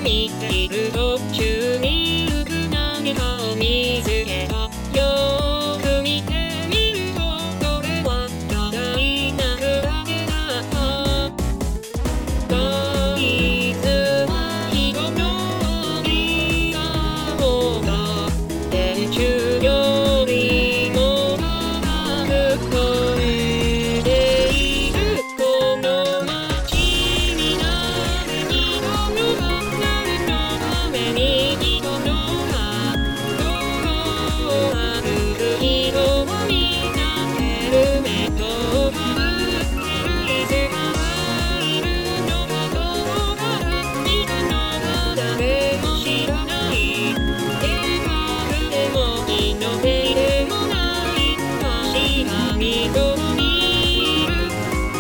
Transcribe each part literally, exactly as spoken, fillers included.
見ている途中に浮く何かを見つけた。よーく見てみるとそれはただ田舎だけだった。こいつは人のいた方が電柱よりも高く飛んでいる。この街になぜ人の誰のために人のが心ある人はみんなヘルメットをかぶってる。いつかはいるのかどうかいるのか誰も知らない。計画でもイノベでもない確かにどこにいる。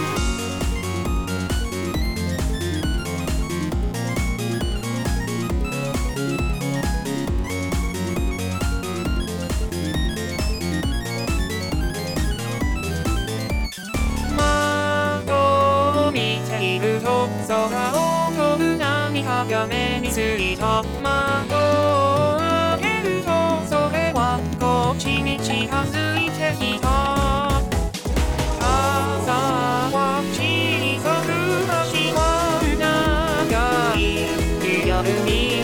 窓を見ていると空を飛ぶ何かが目についた。窓を開けるとそれはこっちに近づいてきた。朝は小さく足は長いリアルに